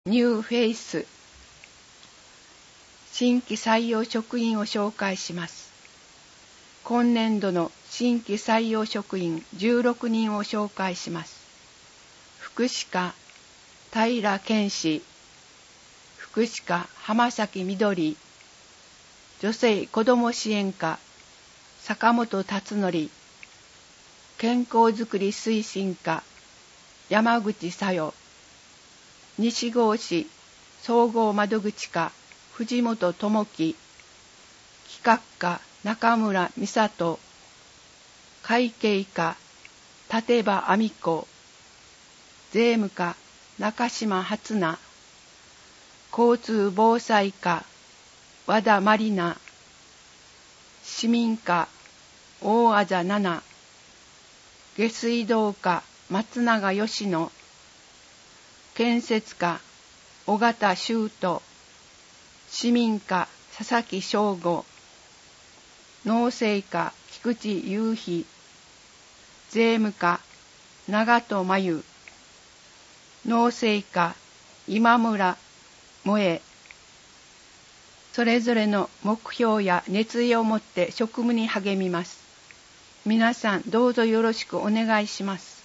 ニューフェイス新規採用職員を紹介します。今年度の新規採用職員16人を紹介します。福祉課平健志、福祉課浜崎みどり、女性子ども支援課坂本達則、健康づくり推進課山口小代、西郷市総合窓口課藤本智樹、企画課中村美里、会計課立場亜美子、税務課中島初菜、交通防災課和田まりな、市民課大字奈々、下水道課松永義野、建設課尾形修斗、市民課佐々木翔吾、農政課菊池雄飛、税務課長戸真由、農政課今村萌、それぞれの目標や熱意を持って職務に励みます。皆さんどうぞよろしくお願いします。